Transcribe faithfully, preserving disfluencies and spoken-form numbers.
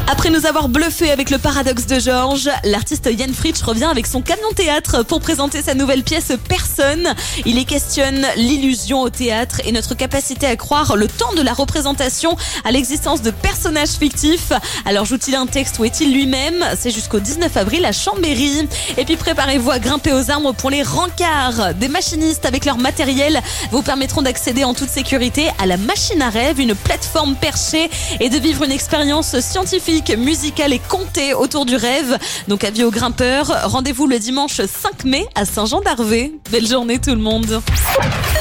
Après nous avoir bluffé avec le paradoxe de Georges, l'artiste Yann Fritsch revient avec son camion théâtre pour présenter sa nouvelle pièce Personne. Il y questionne l'illusion au théâtre et notre capacité à croire le temps de la représentation à l'existence de personnages fictifs. Alors joue-t-il un texte ou est-il lui-même? C'est jusqu'au dix-neuf avril à Chambéry. Et puis préparez-vous à grimper aux arbres pour les rencarts. Des machinistes avec leur matériel vous permettront d'accéder en toute sécurité à la machine à rêve, une plateforme perchée, et de vivre une expérience scientifique, musicale et comptée autour du rêve. Donc avis aux grimpeurs, rendez-vous le dimanche cinq mai à Saint-Jean-d'Arvey. Belle journée tout le monde.